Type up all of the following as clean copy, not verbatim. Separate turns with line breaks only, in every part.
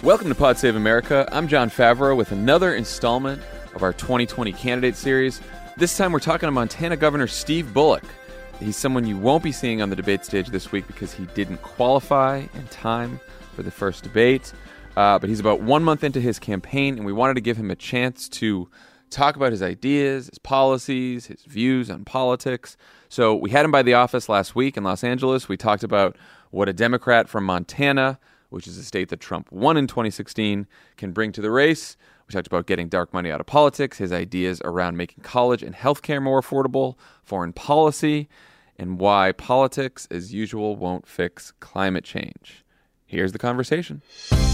Welcome to Pod Save America. I'm John Favreau with another installment of our 2020 candidate series. This time we're talking to Montana Governor Steve Bullock. He's someone you won't be seeing on the debate stage this week because he didn't qualify in time for the first debate. But he's about 1 month into his campaign, and we wanted to give him a chance to talk about his ideas, his policies, his views on politics. So we had him by the office last week in Los Angeles. We talked about what a Democrat from Montana, which is a state that Trump won in 2016, can bring to the race. We talked about getting dark money out of politics, his ideas around making college and healthcare more affordable, foreign policy, and why politics, as usual, won't fix climate change. Here's the conversation.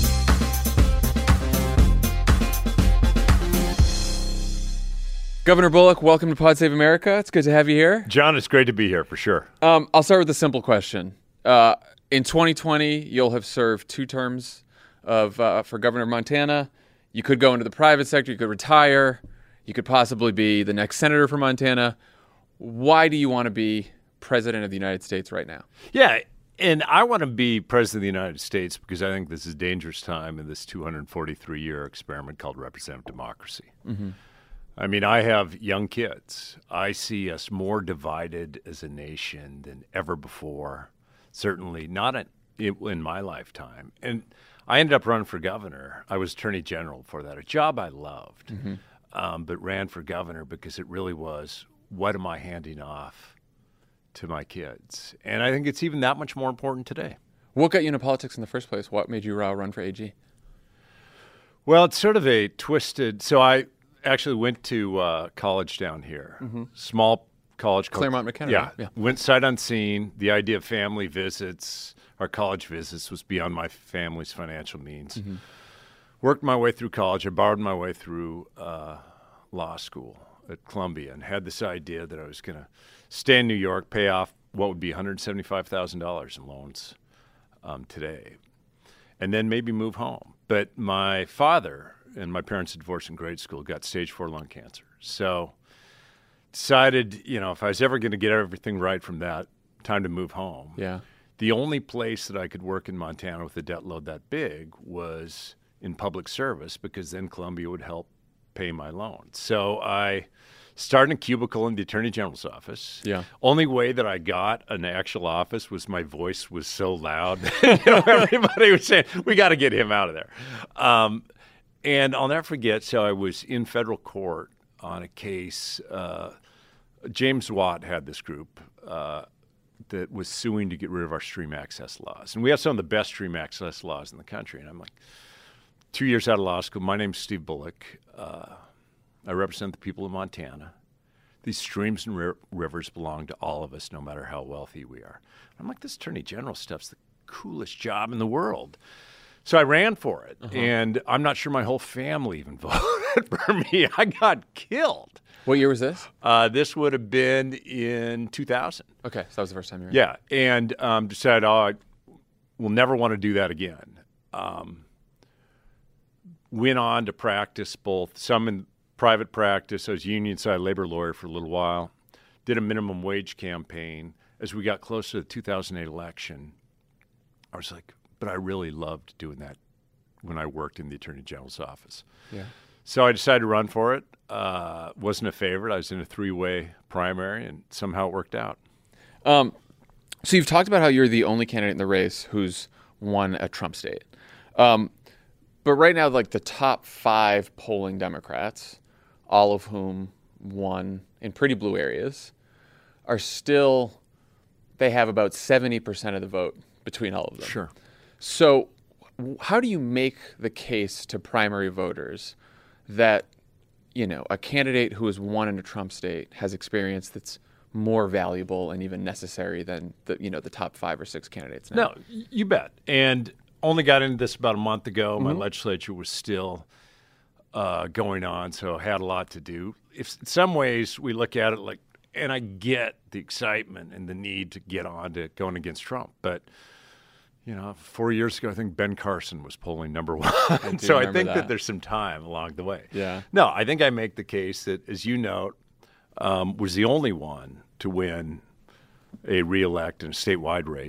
Governor Bullock, welcome to Pod Save America. It's good to have you here.
John, it's great to be here for sure.
I'll start with a simple question. In 2020, you'll have served 2 terms for governor of Montana. You could go into the private sector. You could retire. You could possibly be the next senator from Montana. Why do you want to be president of the United States right now?
Yeah, and I want to be president of the United States because I think this is a dangerous time in this 243-year experiment called representative democracy. Mm-hmm. I mean, I have young kids. I see us more divided as a nation than ever before. Certainly not in my lifetime. And I ended up running for governor. I was attorney general for that, a job I loved, but ran for governor because it really was, what am I handing off to my kids? And I think it's even that much more important today.
What got you into politics in the first place? What made you run for AG?
Well, it's sort of a twisted, so I actually went to college down here, small college called
Claremont McKenna.
Yeah, went sight unseen. The idea of family visits, our college visits, was beyond my family's financial means. Worked my way through college. I borrowed my way through law school at Columbia and had this idea that I was going to stay in New York, pay off what would be $175,000 in loans today, and then maybe move home. But my father and my parents had divorced in grade school, got stage 4 lung cancer. So decided, if I was ever going to get everything right from that, time to move home.
Yeah.
The only place that I could work in Montana with a debt load that big was in public service because then Columbia would help pay my loan. So I started in a cubicle in the Attorney General's office. Yeah. Only way that I got an actual office was my voice was so loud. Everybody was saying, we got to get him out of there. And I'll never forget, so I was in federal court on a case. James Watt had this group that was suing to get rid of our stream access laws. And we have some of the best stream access laws in the country. And I'm like, 2 years out of law school, my name's Steve Bullock. I represent the people of Montana. These streams and rivers belong to all of us, no matter how wealthy we are. I'm like, this attorney general stuff's the coolest job in the world. So I ran for it, and I'm not sure my whole family even voted for me. I got killed.
What year was this?
This would have been in 2000.
Okay, so that was the first time you ran.
Yeah, and decided, I will never want to do that again. Went on to practice some in private practice. I was a union side labor lawyer for a little while. Did a minimum wage campaign. As we got closer to the 2008 election, I was like, but I really loved doing that when I worked in the Attorney General's office. Yeah. So I decided to run for it. Wasn't a favorite. I was in a 3-way primary, and somehow it worked out.
So you've talked about how you're the only candidate in the race who's won a Trump state. But right now, like the top 5 polling Democrats, all of whom won in pretty blue areas, are still, they have about 70% of the vote between all of them.
Sure.
So how do you make the case to primary voters that, a candidate who has won in a Trump state has experience that's more valuable and even necessary than the top 5 or 6 candidates now?
No, you bet. And only got into this about a month ago. My legislature was still going on, so I had a lot to do. In some ways, we look at it like, and I get the excitement and the need to get on to going against Trump, but 4 years ago, I think Ben Carson was polling number 1. So I think that there's some time along the way.
Yeah.
No, I think I make the case that, as you note, was the only one to win a reelect in a statewide race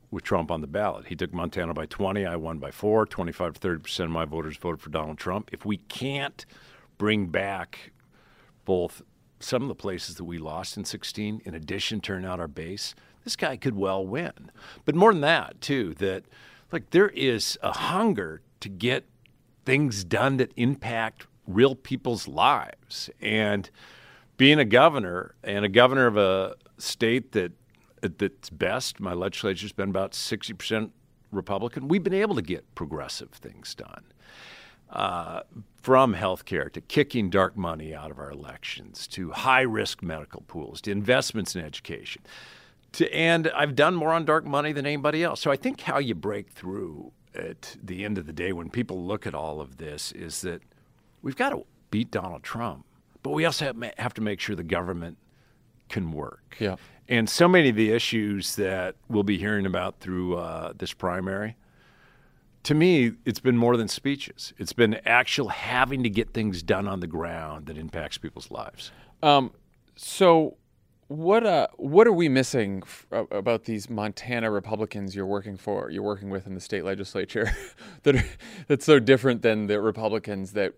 with Trump on the ballot. He took Montana by 20. I won by 4. 25 to 30% of my voters voted for Donald Trump. If we can't bring back both some of the places that we lost in 16, in addition, turn out our base, this guy could well win. But more than that, too, that there is a hunger to get things done that impact real people's lives. And being a governor, and a governor of a state that's best, my legislature's been about 60% Republican, we've been able to get progressive things done. From healthcare to kicking dark money out of our elections, to high-risk medical pools, to investments in education. And I've done more on dark money than anybody else. So I think how you break through at the end of the day when people look at all of this is that we've got to beat Donald Trump, but we also have to make sure the government can work.
Yeah.
And so many of the issues that we'll be hearing about through this primary, to me, it's been more than speeches. It's been actual having to get things done on the ground that impacts people's lives.
So what are we missing about these Montana Republicans you're working with in the state legislature that's so different than the Republicans that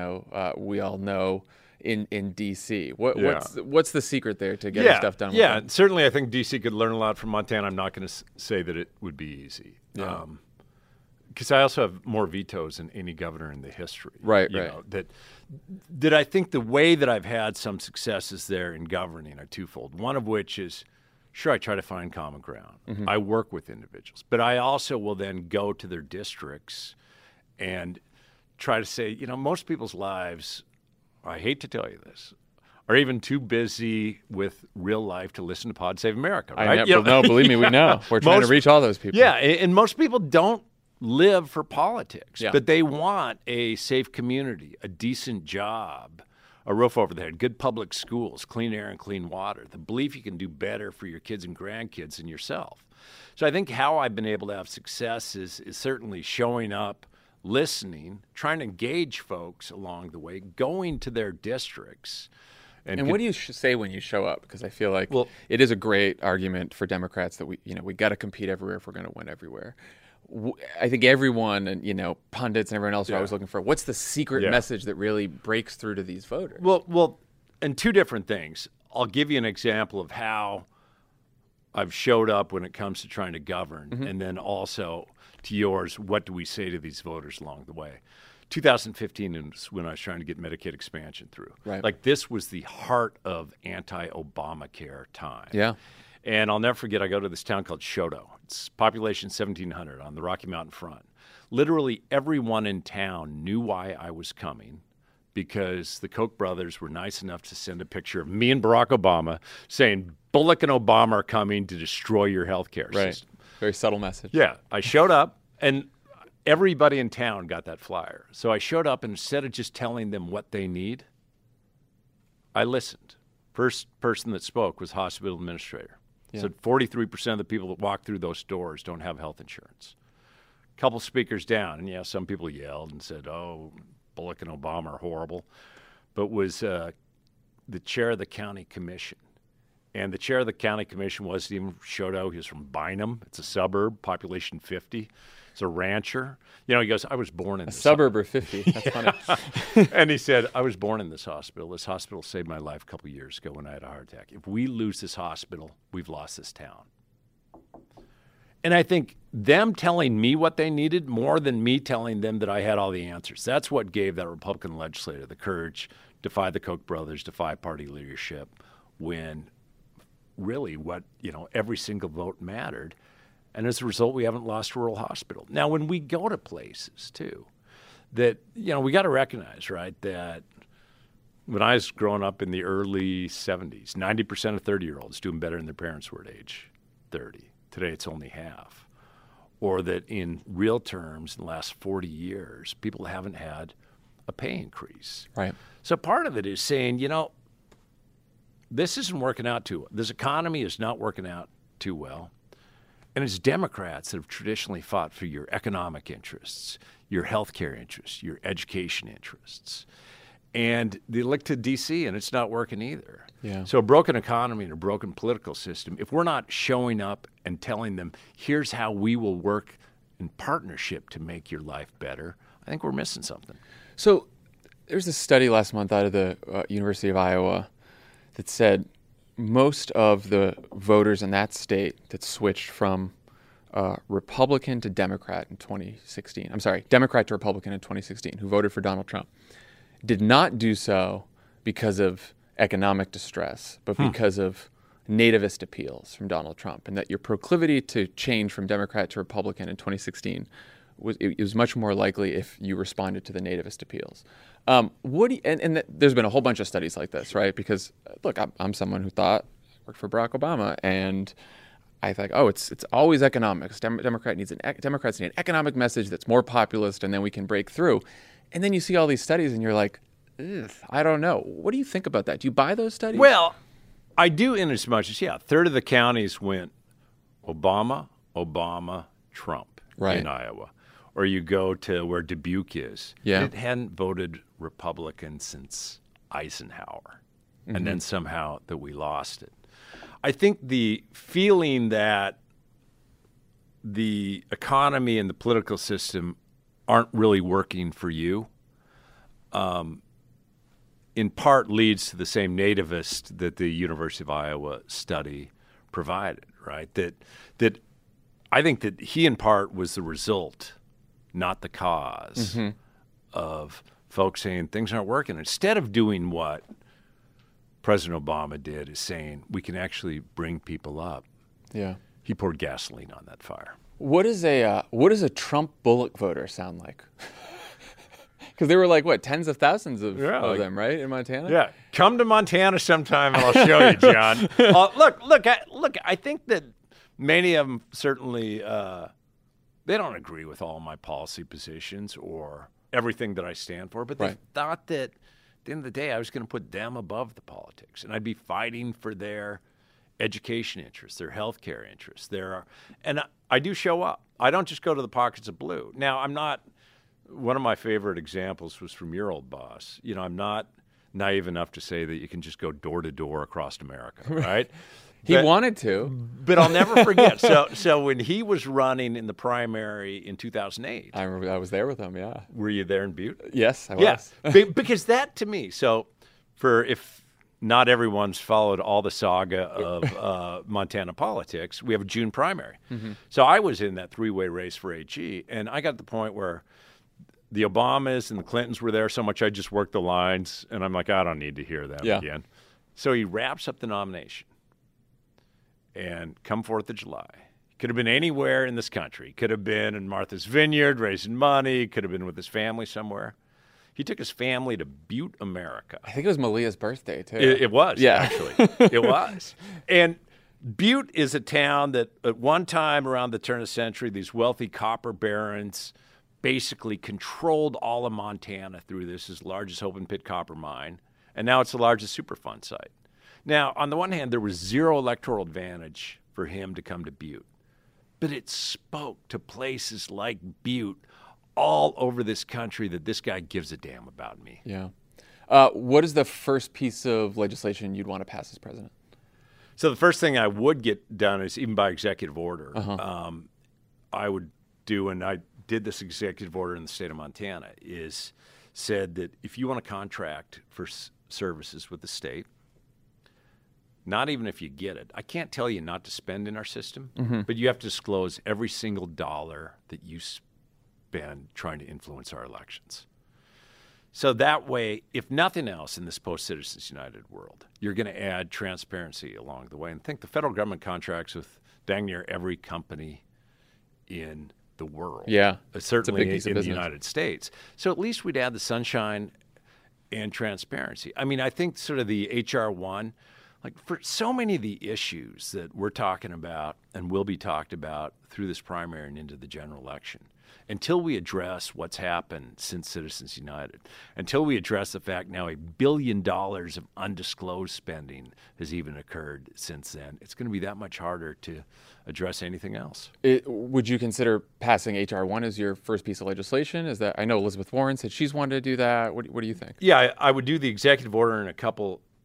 we all know in D.C.? What's the secret there to getting stuff done?
Yeah, certainly I think D.C. could learn a lot from Montana. I'm not going to say that it would be easy.
Yeah.
Because I also have more vetoes than any governor in the history.
Right.
That I think the way that I've had some successes there in governing are twofold. One of which is, sure, I try to find common ground. Mm-hmm. I work with individuals. But I also will then go to their districts and try to say, most people's lives, I hate to tell you this, are even too busy with real life to listen to Pod Save America. Right?
No, believe me, we know. We're trying to reach all those people.
Yeah, and most people don't live for politics, but they want a safe community, a decent job, a roof over their head, good public schools, clean air and clean water, the belief you can do better for your kids and grandkids and yourself. So I think how I've been able to have success is certainly showing up, listening, trying to engage folks along the way, going to their districts.
And what do you say when you show up? Because I feel like it is a great argument for Democrats that we got to compete everywhere if we're going to win everywhere. I think everyone and pundits and everyone else are always looking for what's the secret message that really breaks through to these voters.
Well, and two different things. I'll give you an example of how I've showed up when it comes to trying to govern, and then also to yours, what do we say to these voters along the way? 2015 is when I was trying to get Medicaid expansion through.
Right.
This was the heart of anti-Obamacare time.
Yeah.
And I'll never forget, I go to this town called Choteau. It's population 1,700 on the Rocky Mountain front. Literally everyone in town knew why I was coming because the Koch brothers were nice enough to send a picture of me and Barack Obama saying, Bullock and Obama are coming to destroy your health care system.
Very subtle message.
Yeah. I showed up, and everybody in town got that flyer. So I showed up, and instead of just telling them what they need, I listened. First person that spoke was hospital administrator.
Yeah.
Said 43% of the people that walk through those doors don't have health insurance. A couple speakers down, and some people yelled and said, oh, Bullock and Obama are horrible, but was the chair of the county commission. And the chair of the county commission wasn't even from Choteau. He was from Bynum. It's a suburb, population 50. He's a rancher. He goes, I was born in this
suburb or 50. That's funny.
And he said, I was born in this hospital. This hospital saved my life a couple of years ago when I had a heart attack. If we lose this hospital, we've lost this town. And I think them telling me what they needed more than me telling them that I had all the answers. That's what gave that Republican legislator the courage to defy the Koch brothers, defy party leadership, when really every single vote mattered. And as a result, we haven't lost a rural hospital. Now, when we go to places, too, that, we got to recognize, right, that when I was growing up in the early 70s, 90% of 30-year-olds doing better than their parents were at age 30. Today, it's only half. Or that in real terms, in the last 40 years, people haven't had a pay increase.
Right.
So part of it is saying, this isn't working out too well. This economy is not working out too well. And it's Democrats that have traditionally fought for your economic interests, your healthcare interests, your education interests. And they look to D.C., and it's not working either.
Yeah.
So a broken economy and a broken political system, if we're not showing up and telling them, here's how we will work in partnership to make your life better, I think we're missing something.
So there's a study last month out of the University of Iowa that said most of the voters in that state that switched from Republican to Democrat in 2016, Democrat to Republican in 2016, who voted for Donald Trump, did not do so because of economic distress, but because of nativist appeals from Donald Trump, and that your proclivity to change from Democrat to Republican in 2016 was much more likely if you responded to the nativist appeals. There's been a whole bunch of studies like this, right? Because look, I'm someone who thought worked for Barack Obama, and I think, it's always economics. Democrats need an economic message that's more populist, and then we can break through. And then you see all these studies, and you're like, I don't know. What do you think about that? Do you buy those studies?
Well, I do, in as much as, a third of the counties went Obama, Trump in Iowa. Or you go to where Dubuque is.
Yeah.
It hadn't voted Republican since Eisenhower. And then somehow that we lost it. I think the feeling that the economy and the political system aren't really working for you, in part leads to the same nativist that the University of Iowa study provided, right? That I think that he in part was the result, not the cause, of folks saying things aren't working. Instead of doing what President Obama did, is saying we can actually bring people up.
Yeah.
He poured gasoline on that fire.
What does a Trump Bullock voter sound like? Because there were tens of thousands of them, right, in Montana?
Yeah, come to Montana sometime and I'll show you, John. Look. I think that many of them certainly they don't agree with all my policy positions or everything that I stand for, but they thought that at the end of the day I was going to put them above the politics, and I'd be fighting for their education interests, their healthcare interests. And I do show up. I don't just go to the pockets of blue. Now, I'm not. One of my favorite examples was from your old boss. I'm not naive enough to say that you can just go door to door across America, right?
He wanted to.
But I'll never forget. So when he was running in the primary in 2008.
I remember I was there with him, yeah.
Were you there in Butte?
Yes, I was.
Yeah, because that to me, if not everyone's followed all the saga of Montana politics, we have a June primary. So I was in that three-way race for AG, and I got to the point where the Obamas and the Clintons were there so much I just worked the lines, and I'm like, I don't need to hear them again. So he wraps up the nomination, and come 4th of July, could have been anywhere in this country. Could have been in Martha's Vineyard raising money. Could have been with his family somewhere. He took his family to Butte, America.
I think it was Malia's birthday, too.
It was, actually. It was. And Butte is a town that at one time around the turn of the century, these wealthy copper barons basically controlled all of Montana through this largest open pit copper mine, and now it's the largest Superfund site. Now, on the one hand, there was zero electoral advantage for him to come to Butte, but it spoke to places like Butte all over this country that this guy gives a damn about me.
Yeah. What is the first piece of legislation you'd want to pass as president?
So the first thing I would get done is, even by executive order, I would do, and I did this executive order in the state of Montana, is said that if you want to contract for services with the state, not even if you get it, I can't tell you not to spend in our system, but you have to disclose every single dollar that you spend trying to influence our elections. So that way, if nothing else in this post-Citizens United world, you're going to add transparency along the way. And think the federal government contracts with dang near every company in the world.
Yeah.
Certainly in the United States. So at least we'd add the sunshine and transparency. I mean, I think sort of the H.R. 1, for so many of the issues that we're talking about and will be talked about through this primary and into the general election, until we address what's happened since Citizens United, until we address the fact now $1 billion of undisclosed spending has even occurred since then, it's going to be that much harder to address anything else.
Would you consider passing H.R. 1 as your first piece of legislation? Is that, I know Elizabeth Warren said she's wanted to do that. What do you think?
Yeah, I would do the executive order and a couple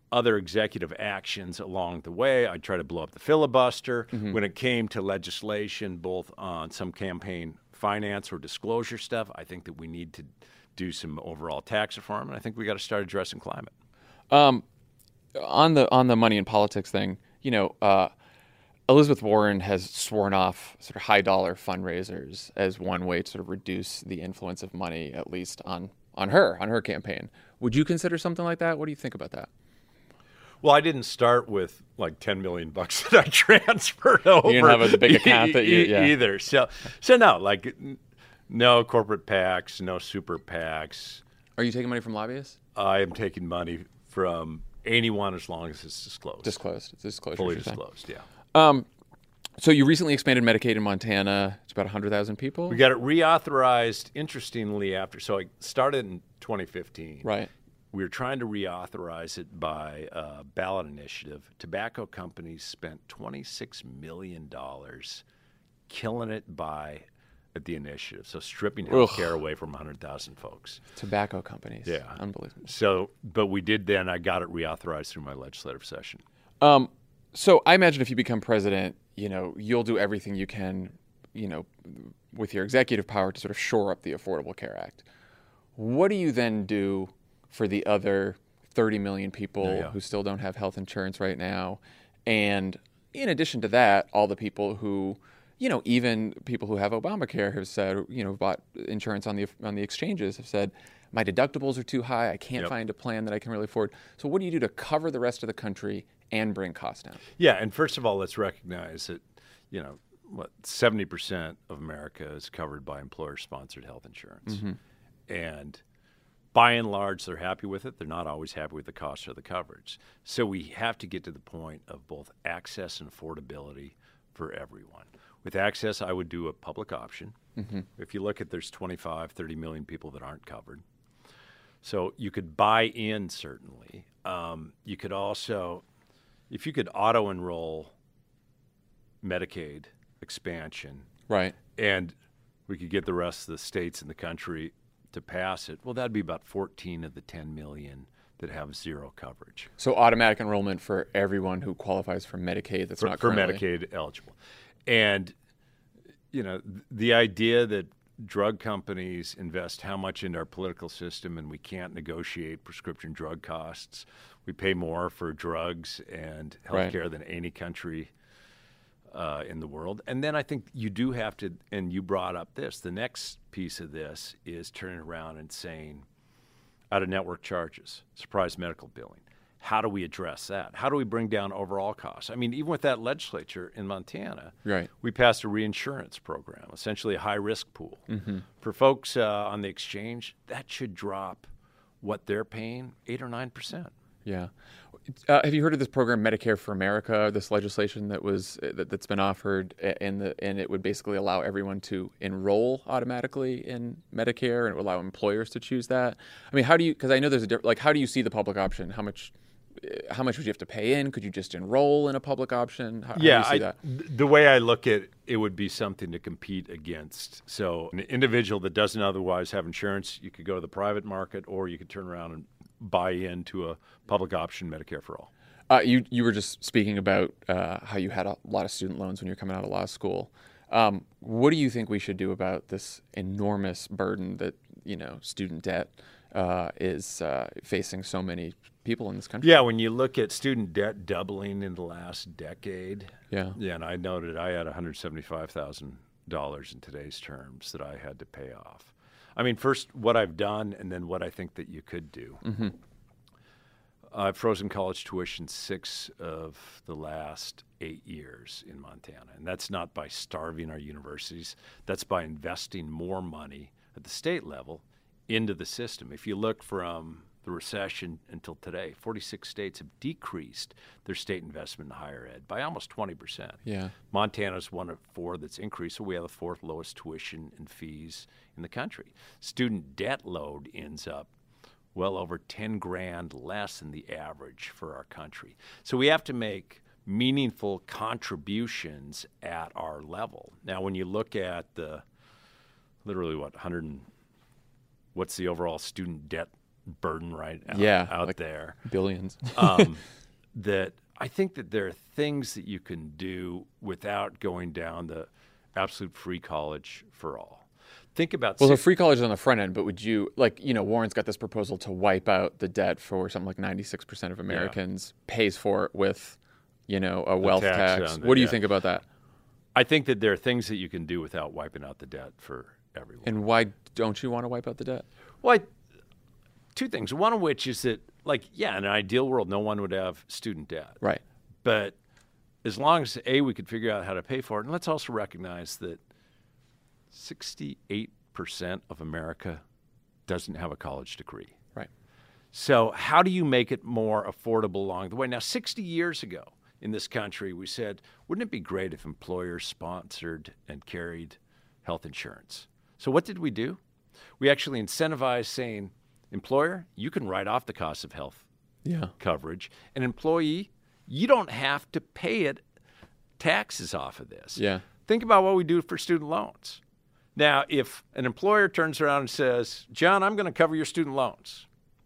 other executive actions along the way. I tried to blow up the filibuster. When it came to legislation, both on some campaign finance or disclosure stuff, I think that we need to do some overall tax reform, and I think we got to start addressing climate.
On the money and politics thing, Elizabeth Warren has sworn off sort of high dollar fundraisers as one way to sort of reduce the influence of money, at least on her campaign. Would you consider something like that? What do you think about that?
Well, I didn't start with like $10 million that I transferred over.
You didn't have a big account that
either. So no, like no corporate PACs, no super PACs.
Are you taking money from lobbyists?
I am taking money from anyone as long as it's disclosed.
It's disclosure.
Fully disclosed, yeah.
So you recently expanded Medicaid in Montana. It's about 100,000 people.
We got it reauthorized, interestingly, so I started in 2015.
Right.
We were trying to reauthorize it by ballot initiative. Tobacco companies spent $26 million killing it at the initiative, so stripping health care away from 100,000 folks.
Tobacco companies.
Yeah.
Unbelievable.
So, but we did then. I got it reauthorized through my legislative session.
So I imagine if you become president, you'll do everything you can, with your executive power to sort of shore up the Affordable Care Act. What do you then do for the other 30 million people who still don't have health insurance right now? And in addition to that, all the people who, even people who have Obamacare have said, bought insurance on the exchanges have said, my deductibles are too high. I can't find a plan that I can really afford. So what do you do to cover the rest of the country and bring costs down?
Yeah, and first of all, let's recognize that, 70% of America is covered by employer-sponsored health insurance. And by and large, they're happy with it. They're not always happy with the cost or the coverage. So we have to get to the point of both access and affordability for everyone. With access, I would do a public option. If you look at, there's 25, 30 million people that aren't covered. So you could buy in, certainly. You could also, if you could auto-enroll Medicaid expansion.
Right.
And we could get the rest of the states in the country to pass it, well, that'd be about 14 of the 10 million that have zero coverage.
So automatic enrollment for everyone who qualifies for Medicaid that's not currently.
For Medicaid eligible. And, the idea that drug companies invest how much into our political system and we can't negotiate prescription drug costs. We pay more for drugs and healthcare than any country in the world. And then I think you do have to, and you brought up this, the next piece of this is turning around and saying out-of-network charges, surprise medical billing. How do we address that? How do we bring down overall costs? I mean, even with that legislature in Montana, we passed a reinsurance program, essentially a high-risk pool. For folks on the exchange, that should drop what they're paying 8 or 9%.
Yeah. Have you heard of this program, Medicare for America? This legislation that's been offered, and it would basically allow everyone to enroll automatically in Medicare, and it would allow employers to choose that. I mean, how do you? Because I know there's how do you see the public option? How much would you have to pay in? Could you just enroll in a public option? How do you see that?
The way I look at it would be something to compete against. So an individual that doesn't otherwise have insurance, you could go to the private market, or you could turn around and buy into a public option Medicare for all.
You were just speaking about how you had a lot of student loans when you were coming out of law school. What do you think we should do about this enormous burden that student debt is facing so many people in this country?
Yeah, when you look at student debt doubling in the last decade.
Yeah,
and I noted I had $175,000 in today's terms that I had to pay off. I mean, first, what I've done, and then what I think that you could do. I've frozen college tuition 6 of the last 8 years in Montana. And that's not by starving our universities. That's by investing more money at the state level into the system. If you look from the recession until today, 46 states have decreased their state investment in higher ed by almost 20%.
Yeah.
Montana's one of 4 that's increased, so we have the 4th lowest tuition and fees in the country. Student debt load ends up well over 10 grand less than the average for our country. So we have to make meaningful contributions at our level. Now, when you look at the literally what's the overall student debt burden right out
like
there.
Billions.
That I think that there are things that you can do without going down the absolute free college for all. Think about
the free college is on the front end, but would you, Warren's got this proposal to wipe out the debt for something like 96% of Americans, pays for it with, a wealth tax. What do you think about that?
I think that there are things that you can do without wiping out the debt for everyone.
And why don't you want to wipe out the debt?
Well, two things. One of which is that, in an ideal world, no one would have student debt.
Right.
But as long as, we could figure out how to pay for it, and let's also recognize that 68% of America doesn't have a college degree.
Right.
So how do you make it more affordable along the way? Now, 60 years ago in this country, we said, wouldn't it be great if employers sponsored and carried health insurance? So what did we do? We actually incentivized saying, employer, you can write off the cost of health coverage. An employee, you don't have to pay taxes off of this.
Yeah.
Think about what we do for student loans. Now, if an employer turns around and says, John, I'm going to cover your student loans,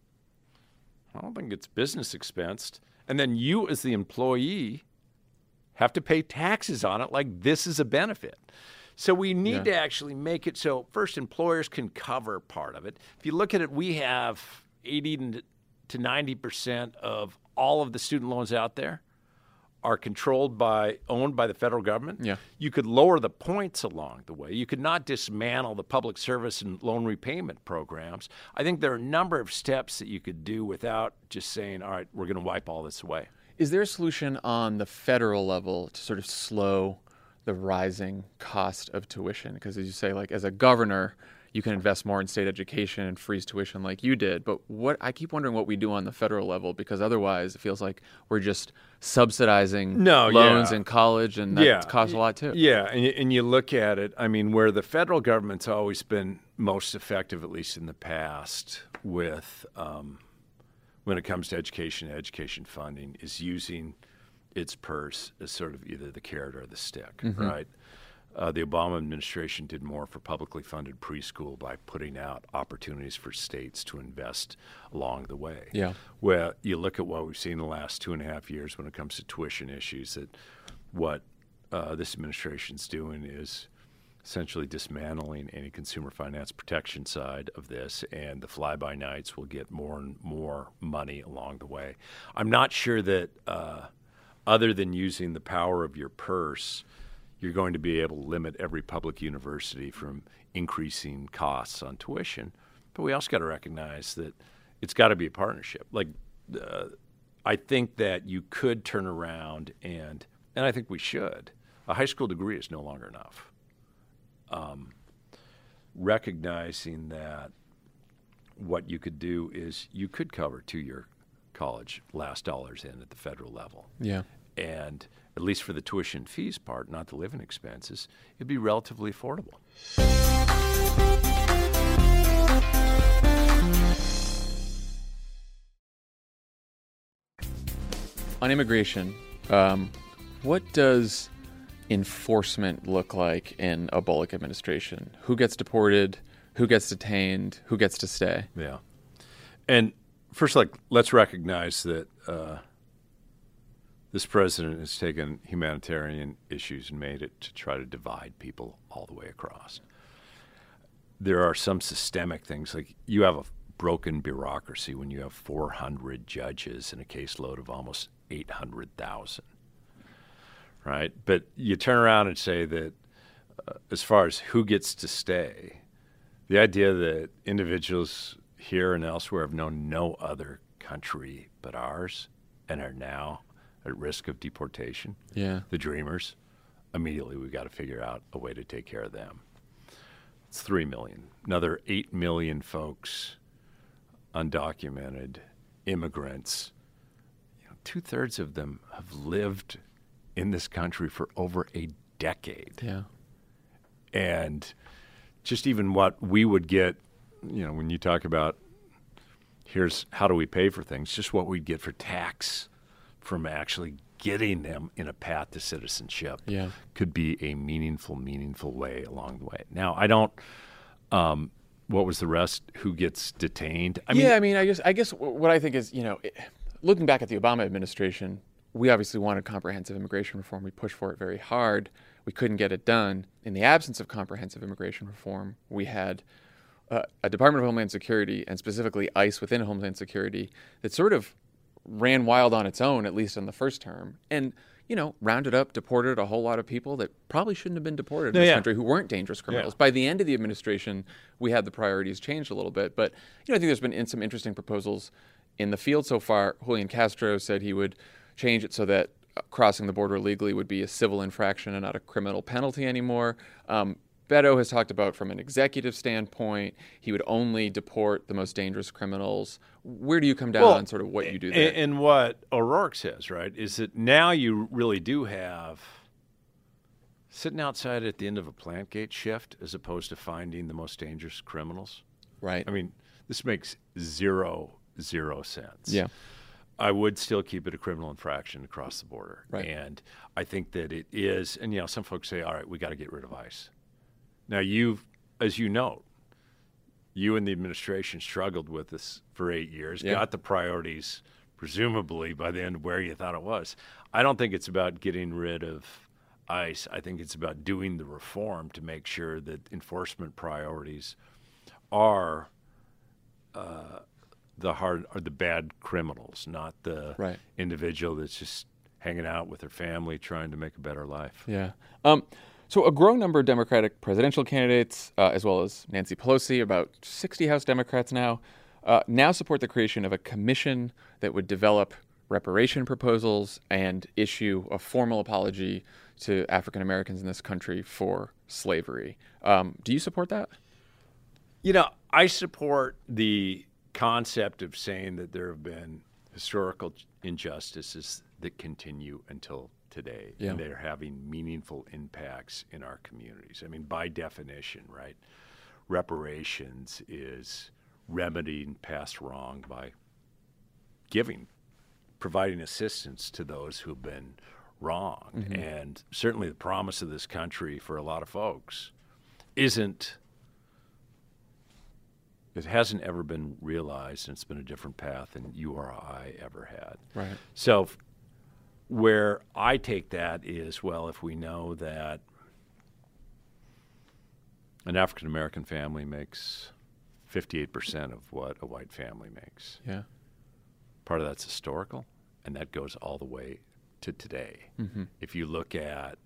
I don't think it's business expensed. And then you, as the employee, have to pay taxes on it like this is a benefit. So we need to actually make it so, first, employers can cover part of it. If you look at it, we have 80 to 90% of all of the student loans out there are owned by the federal government.
Yeah.
You could lower the points along the way. You could not dismantle the public service and loan repayment programs. I think there are a number of steps that you could do without just saying, all right, we're going to wipe all this away.
Is there a solution on the federal level to sort of slow the rising cost of tuition? Because as you say, as a governor, you can invest more in state education and freeze tuition like you did. But I keep wondering what we do on the federal level, because otherwise it feels like we're just subsidizing loans in college, and that costs a lot too.
Yeah, and you look at it, where the federal government's always been most effective, at least in the past, with when it comes to education funding, is using its purse as sort of either the carrot or the stick, right? The Obama administration did more for publicly funded preschool by putting out opportunities for states to invest along the way.
Yeah.
Well, you look at what we've seen in the last 2.5 years when it comes to tuition issues, that what this administration's doing is essentially dismantling any consumer finance protection side of this, and the fly-by-nights will get more and more money along the way. I'm not sure that other than using the power of your purse, you're going to be able to limit every public university from increasing costs on tuition. But we also got to recognize that it's got to be a partnership. I think that you could turn around and I think we should. A high school degree is no longer enough. Recognizing that what you could do is you could cover 2-year college last dollars in at the federal level.
Yeah.
And at least for the tuition fees part, not the living expenses, it'd be relatively affordable.
On immigration, what does enforcement look like in a Bullock administration? Who gets deported? Who gets detained? Who gets to stay?
Yeah. And first, let's recognize that this president has taken humanitarian issues and made it to try to divide people all the way across. There are some systemic things, like you have a broken bureaucracy when you have 400 judges and a caseload of almost 800,000, right? But you turn around and say that as far as who gets to stay, the idea that individuals here and elsewhere have known no other country but ours and are now at risk of deportation, the dreamers, immediately we've got to figure out a way to take care of them. It's 3 million. Another 8 million folks, undocumented immigrants. 2/3 of them have lived in this country for over a decade.
Yeah.
And just even what we would get, when you talk about here's how do we pay for things, just what we'd get for tax from actually getting them in a path to citizenship could be a meaningful way along the way. Now, I don't what was the rest? Who gets detained?
I guess what I think is, looking back at the Obama administration, we obviously wanted comprehensive immigration reform. We pushed for it very hard. We couldn't get it done. In the absence of comprehensive immigration reform, we had a Department of Homeland Security, and specifically ICE within Homeland Security, that sort of ran wild on its own, at least in the first term, and rounded up, deported a whole lot of people that probably shouldn't have been deported in this country, who weren't dangerous criminals. Yeah. By the end of the administration, we had the priorities changed a little bit. But I think there's been some interesting proposals in the field so far. Julian Castro said he would change it so that crossing the border illegally would be a civil infraction and not a criminal penalty anymore. Beto has talked about, from an executive standpoint, he would only deport the most dangerous criminals. Where do you come down on sort of what you do there?
And what O'Rourke says, right, is that now you really do have sitting outside at the end of a plant gate shift as opposed to finding the most dangerous criminals.
Right.
I mean, this makes zero sense.
Yeah.
I would still keep it a criminal infraction across the border.
Right.
And I think that it is, and some folks say, all right, we got to get rid of ICE. Now, as you note, you and the administration struggled with this for 8 years, got the priorities, presumably, by the end where you thought it was. I don't think it's about getting rid of ICE. I think it's about doing the reform to make sure that enforcement priorities are the bad criminals, not the individual that's just hanging out with their family trying to make a better life.
Yeah. So a growing number of Democratic presidential candidates, as well as Nancy Pelosi, about 60 House Democrats now support the creation of a commission that would develop reparation proposals and issue a formal apology to African Americans in this country for slavery. Do you support that?
I support the concept of saying that there have been historical injustices that continue until today, and they're having meaningful impacts in our communities. I mean, by definition, right, reparations is remedying past wrong by providing assistance to those who've been wronged. Mm-hmm. And certainly the promise of this country for a lot of folks it hasn't ever been realized, and it's been a different path than you or I ever had.
Right.
So where I take that is, if we know that an African-American family makes 58% of what a white family makes.
Yeah.
Part of that's historical, and that goes all the way to today. Mm-hmm. If you look at,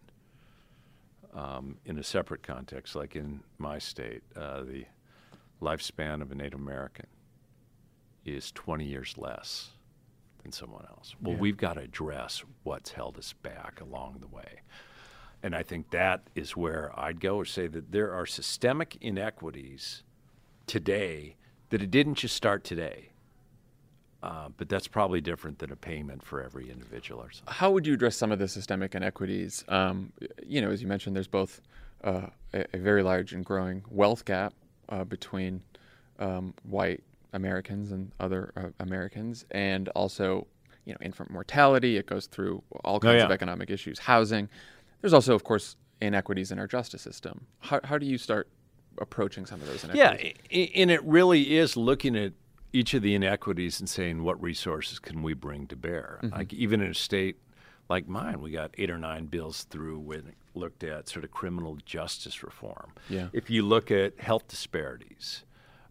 in a separate context, like in my state, the lifespan of a Native American is 20 years less than someone else. Well, we've got to address what's held us back along the way. And I think that is where I'd go, or say that there are systemic inequities today that it didn't just start today. But that's probably different than a payment for every individual or something.
How would you address some of the systemic inequities? As you mentioned, there's both a very large and growing wealth gap between white Americans and other Americans, and also, infant mortality. It goes through all kinds of economic issues, housing. There's also, of course, inequities in our justice system. How do you start approaching some of those inequities?
Yeah, and it really is looking at each of the inequities and saying, what resources can we bring to bear? Mm-hmm. Like, even in a state like mine, we got 8 or 9 bills through when it looked at sort of criminal justice reform.
Yeah.
If you look at health disparities,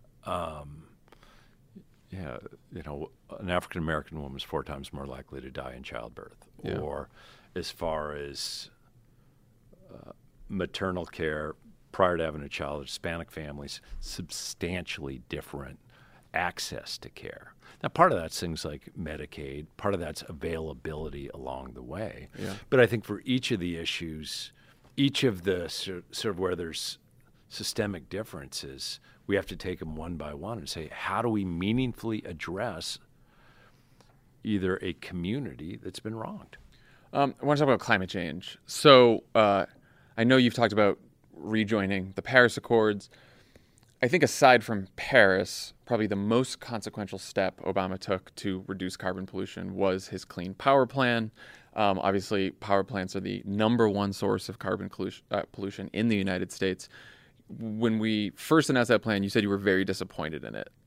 an African-American woman is 4 times more likely to die in childbirth. Yeah. Or as far as maternal care prior to having a child, Hispanic families, substantially different access to care. Now, part of that's things like Medicaid, part of that's availability along the way.
Yeah.
But I think for each of the issues, each of the sort of where there's systemic differences, we have to take them one by one and say, how do we meaningfully address either a community that's been wronged?
I want to talk about climate change. So I know you've talked about rejoining the Paris Accords. I think aside from Paris, probably the most consequential step Obama took to reduce carbon pollution was his Clean Power Plan. Obviously, power plants are the number one source of carbon pollution in the United States. when we first announced that plan, you said you were very disappointed in it.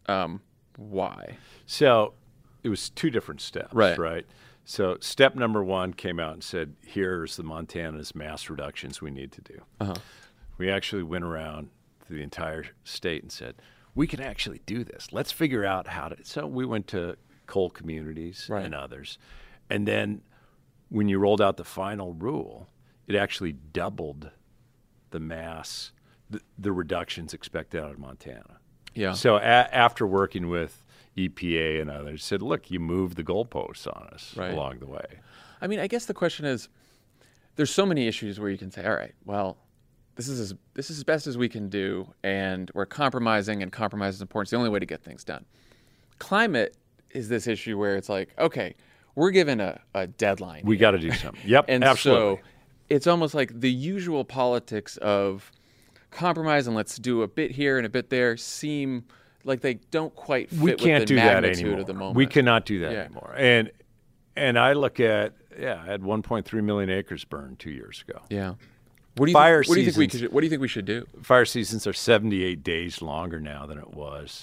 Why?
So it was two different steps, right? So step number one came out and said, here's the Montana's mass reductions we need to do.
Uh-huh.
We actually went around to the entire state and said, we can actually do this. Let's figure out how to. So we went to coal communities and others. And then when you rolled out the final rule, it actually doubled the mass, the reductions expected out of Montana.
Yeah.
So after working with EPA and others, said, look, you moved the goalposts on us along the way.
I mean, I guess the question is, there's so many issues where you can say, all right, well, this is as best as we can do, and we're compromising, and compromise is important. It's the only way to get things done. Climate is this issue where it's like, okay, we're given a deadline.
We got to do something. Yep,
and
absolutely.
So it's almost like the usual politics of compromise and let's do a bit here and a bit there seem like they don't quite fit with the magnitude of the moment.
We cannot do that anymore. And I look at, I had 1.3 million acres burned 2 years ago.
Yeah. What do you think we should do?
Fire seasons are 78 days longer now than it was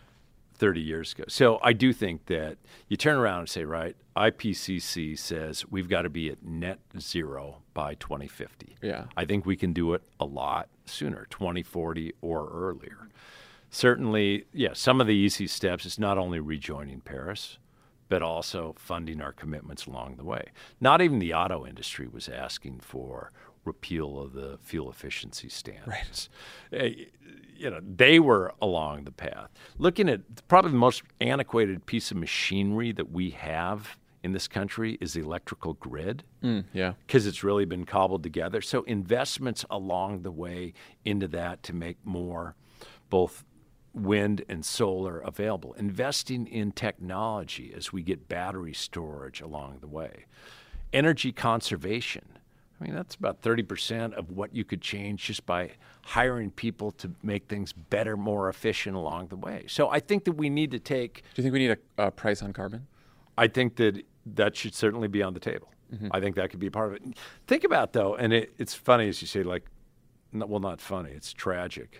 30 years ago. So I do think that you turn around and say, right, IPCC says we've got to be at net zero by 2050.
Yeah.
I think we can do it a lot sooner, 2040 or earlier. Certainly, some of the easy steps is not only rejoining Paris, but also funding our commitments along the way. Not even the auto industry was asking for repeal of the fuel efficiency standards. Right. They were along the path. Looking at probably the most antiquated piece of machinery that we have in this country is the electrical grid. Because it's really been cobbled together. So investments along the way into that to make more both wind and solar available. Investing in technology as we get battery storage along the way. Energy conservation. I mean, that's about 30% of what you could change just by hiring people to make things better, more efficient along the way. So I think that we need to take...
Do you think we need a price on carbon?
I think that should certainly be on the table. Mm-hmm. I think that could be part of it. Think about, though, and it's funny as you say, not funny, it's tragic.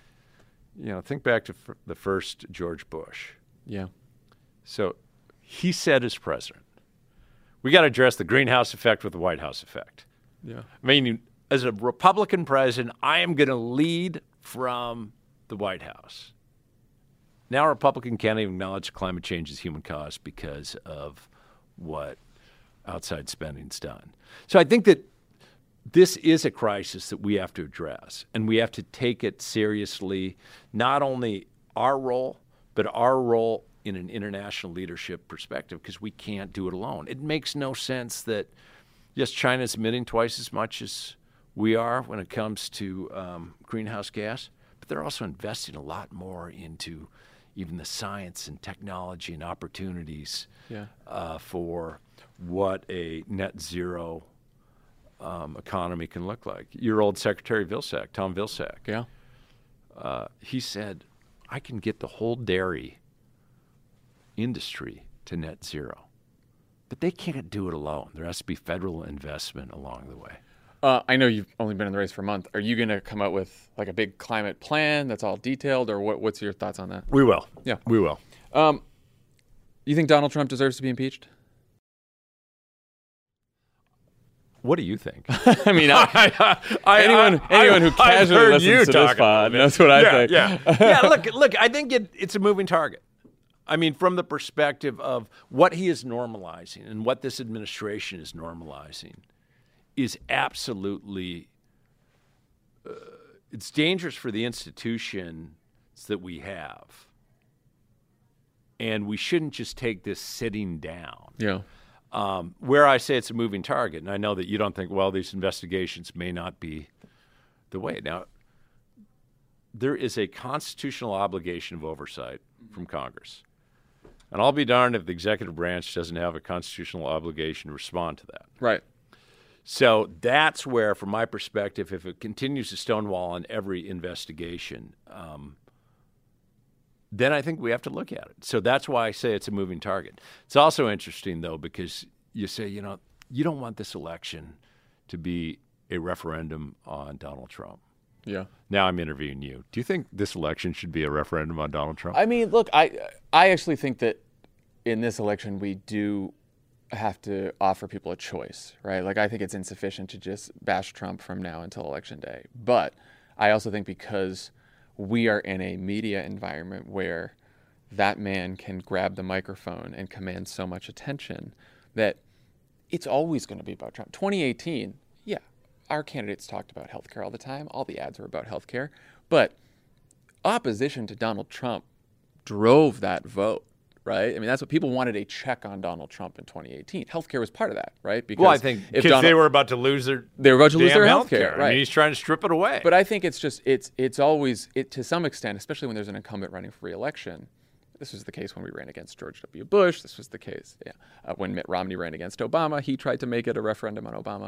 Think back to the first George Bush.
Yeah.
So he said as president, we got to address the greenhouse effect with the White House effect.
Yeah.
I mean, as a Republican president, I am going to lead from the White House. Now a Republican can't even acknowledge climate change is human caused because of what outside spending's done. So I think that this is a crisis that we have to address, and we have to take it seriously, not only our role, but our role in an international leadership perspective, because we can't do it alone. It makes no sense that, yes, China's emitting twice as much as we are when it comes to greenhouse gas, but they're also investing a lot more into even the science and technology and opportunities for what a net zero economy can look like. Your old Secretary Vilsack, Tom Vilsack, he said, I can get the whole dairy industry to net zero. But they can't do it alone. There has to be federal investment along the way.
I know you've only been in the race for a month. Are you going to come out with like a big climate plan that's all detailed, or what's your thoughts on that?
We will.
Yeah.
We will.
You think Donald Trump deserves to be impeached?
What do you think?
I mean, anyone who casually listens to this pod knows what I think.
Yeah. Look. I think it's a moving target. I mean, from the perspective of what he is normalizing and what this administration is normalizing is absolutely, it's dangerous for the institutions that we have. And we shouldn't just take this sitting down.
Yeah.
Where I say it's a moving target, and I know that you don't think, well, these investigations may not be the way. Now, there is a constitutional obligation of oversight from Congress. And I'll be darned if the executive branch doesn't have a constitutional obligation to respond to that.
Right.
So that's where, from my perspective, if it continues to stonewall on every investigation, then I think we have to look at it. So that's why I say it's a moving target. It's also interesting, though, because you say, you don't want this election to be a referendum on Donald Trump.
Yeah.
Now I'm interviewing you. Do you think this election should be a referendum on Donald Trump?
I mean, look, I actually think that in this election we do have to offer people a choice, right? Like, I think it's insufficient to just bash Trump from now until Election Day. But I also think because we are in a media environment where that man can grab the microphone and command so much attention that it's always going to be about Trump. 2018, yeah, our candidates talked about healthcare all the time. All the ads were about healthcare. But opposition to Donald Trump drove that vote, right? I mean, that's what people wanted, a check on Donald Trump in 2018. Healthcare was part of that, right?
Because I think because they were about to lose their
healthcare, right?
I mean, he's trying to strip it away.
But I think it's just it's always to some extent, especially when there's an incumbent running for re-election. This was the case when we ran against George W. Bush. This was the case when Mitt Romney ran against Obama. He tried to make it a referendum on Obama.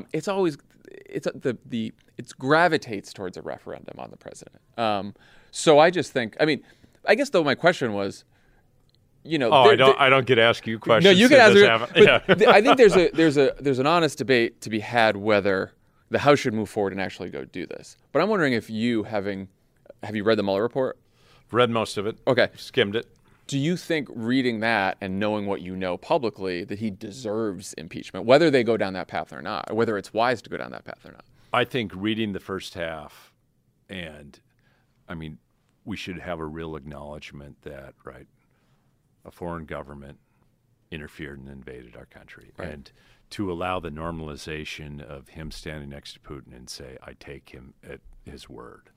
It gravitates towards a referendum on the president. So I just think, I mean, I guess though my question was, I
don't get to ask you questions.
No, you can ask. But I think there's an honest debate to be had whether the House should move forward and actually go do this. But I'm wondering if have you read the Mueller report?
Read most of it.
Okay.
Skimmed it.
Do you think reading that and knowing what you know publicly that he deserves impeachment, whether they go down that path or not, or whether it's wise to go down that path or not?
I think reading the first half, and I mean, we should have a real acknowledgement that, right, a foreign government interfered and invaded our country. Right. And to allow the normalization of him standing next to Putin and say, I take him at his word,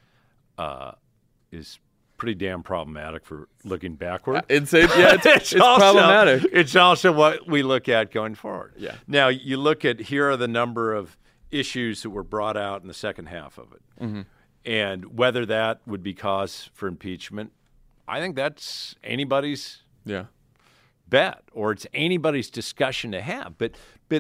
is pretty damn problematic for looking backward.
It's problematic.
It's also what we look at going forward.
Yeah.
Now, you look at, here are the number of issues that were brought out in the second half of it.
Mm-hmm.
And whether that would be cause for impeachment, I think that's anybody's bet, or it's anybody's discussion to have. But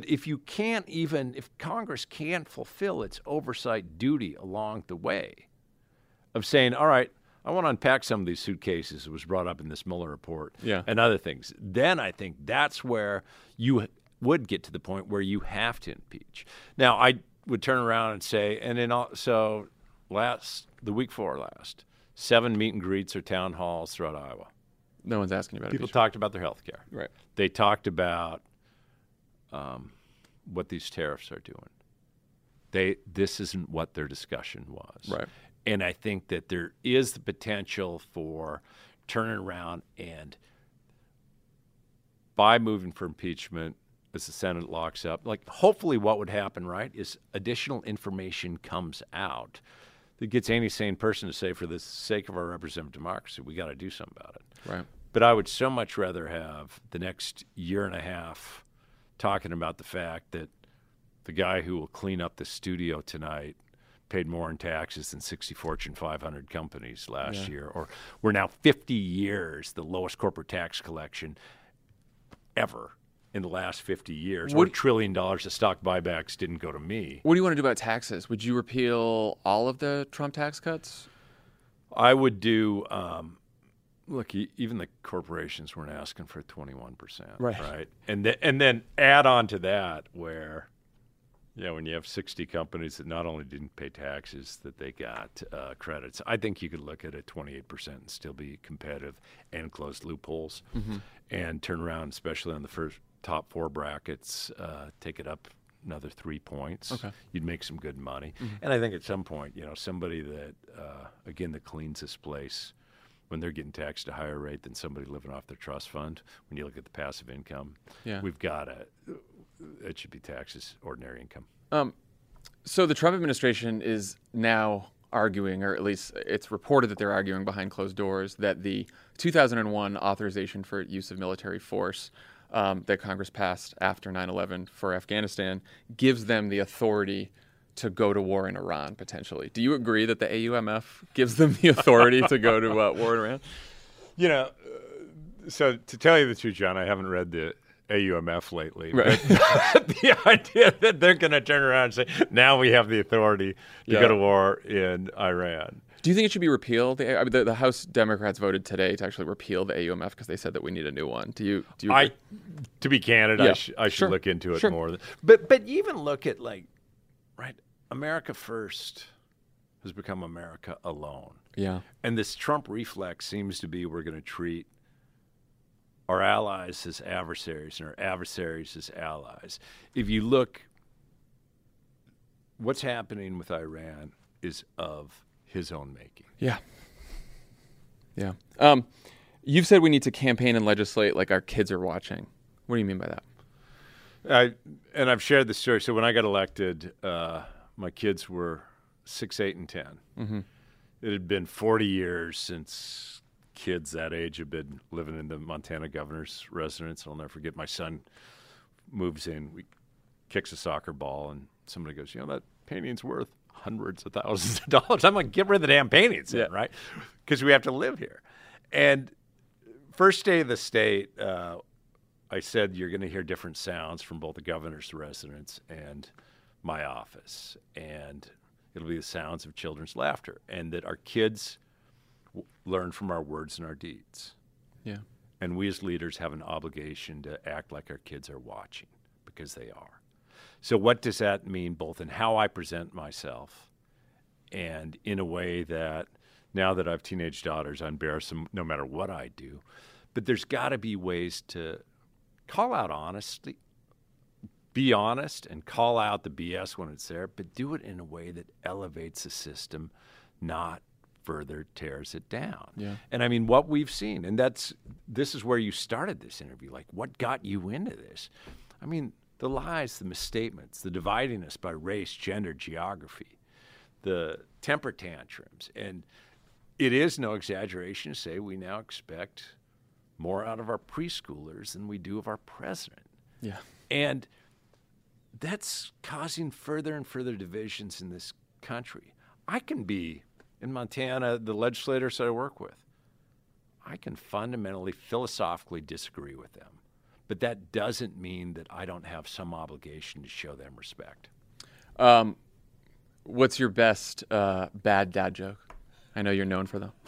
if Congress can't fulfill its oversight duty along the way of saying, all right, I want to unpack some of these suitcases that was brought up in this Mueller report and other things, then I think that's where you would get to the point where you have to impeach. Now, I would turn around and say, the week before last, 7 meet and greets or town halls throughout Iowa.
No one's asking about it.
People talked about their health care.
Right.
They talked about what these tariffs are doing. This isn't what their discussion was.
Right.
And I think that there is the potential for turning around and by moving for impeachment, as the Senate locks up, like hopefully what would happen, right, is additional information comes out that gets any sane person to say, for the sake of our representative democracy, we got to do something about it.
Right.
But I would so much rather have the next year and a half talking about the fact that the guy who will clean up the studio tonight paid more in taxes than 60 Fortune 500 companies last year. Or we're now 50 years the lowest corporate tax collection ever in the last 50 years. $1 trillion of stock buybacks didn't go to me.
What do you want to do about taxes? Would you repeal all of the Trump tax cuts?
I would do look, even the corporations weren't asking for 21%. Right? And then add on to that where when you have 60 companies that not only didn't pay taxes, that they got credits, I think you could look at it 28% and still be competitive and close loopholes and turn around, especially on the first top 4 brackets, take it up another 3 points.
Okay.
You'd make some good money. And I think at some point, somebody that, again, that cleans this place when they're getting taxed at a higher rate than somebody living off their trust fund, when you look at the passive income, we've got to... It should be taxed as ordinary income.
So the Trump administration is now arguing, or at least it's reported that they're arguing behind closed doors, that the 2001 authorization for use of military force that Congress passed after 9/11 for Afghanistan gives them the authority to go to war in Iran, potentially. Do you agree that the AUMF gives them the authority to go to war in Iran?
So to tell you the truth, John, I haven't read the AUMF lately.
Right.
The idea that they're going to turn around and say, now we have the authority to go to war in Iran.
Do you think it should be repealed? The House Democrats voted today to actually repeal the AUMF because they said that we need a new one. Do you agree?
To be candid, I should look into it more. But even look at America First has become America alone.
Yeah.
And this Trump reflex seems to be we're going to treat our allies as adversaries and our adversaries as allies. If you look, what's happening with Iran is of his own making.
Yeah. Yeah. You've said we need to campaign and legislate like our kids are watching. What do you mean by that?
And I've shared this story. So when I got elected, my kids were 6, 8, and 10.
Mm-hmm.
It had been 40 years since kids that age have been living in the Montana governor's residence. I'll never forget, my son moves in, kicks a soccer ball, and somebody goes, that painting's worth hundreds of thousands of dollars. I'm like, get rid of the damn paintings, then, right? Because we have to live here. And first day of the state, I said, you're going to hear different sounds from both the governor's residence and my office. And it'll be the sounds of children's laughter. And that our kids learn from our words and our deeds.
Yeah.
And we as leaders have an obligation to act like our kids are watching, because they are. So what does that mean both in how I present myself and in a way that now that I have teenage daughters, I embarrass them no matter what I do. But there's got to be ways to call out honesty, be honest, and call out the BS when it's there, but do it in a way that elevates the system, not further tears it down.
Yeah.
And I mean, what we've seen, and this is where you started this interview, like what got you into this? I mean, the lies, the misstatements, the dividing us by race, gender, geography, the temper tantrums. And it is no exaggeration to say we now expect more out of our preschoolers than we do of our president.
Yeah.
And that's causing further and further divisions in this country. I can be, in Montana, the legislators that I work with, I can fundamentally, philosophically disagree with them. But that doesn't mean that I don't have some obligation to show them respect.
What's your best bad dad joke? I know you're known for them.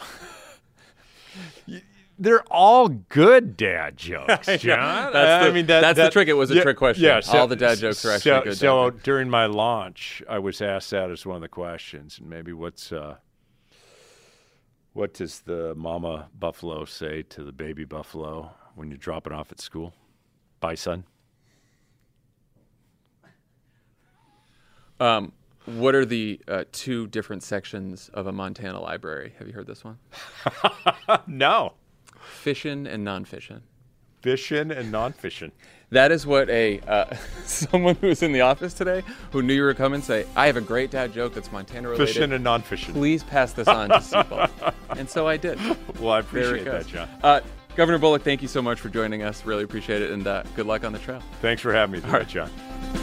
They're all good dad jokes, John.
That's the trick. It was a trick question.
Yeah,
all the dad jokes are actually good.
So during my launch, I was asked that as one of the questions. And maybe what does the mama buffalo say to the baby buffalo when you drop it off at school? Bye, son.
What are the two different sections of a Montana library? Have you heard this one?
No.
Fishin' and non-fishin'.
Fishin' and non-fishin'.
That is what someone who was in the office today who knew you were coming say, I have a great dad joke that's Montana related.
Fishin' and non-fishin'.
Please pass this on to Seabold. And so I did.
Well, I appreciate that, John.
Governor Bullock, thank you so much for joining us. Really appreciate it, and good luck on the trail.
Thanks for having me today,
All right.
John.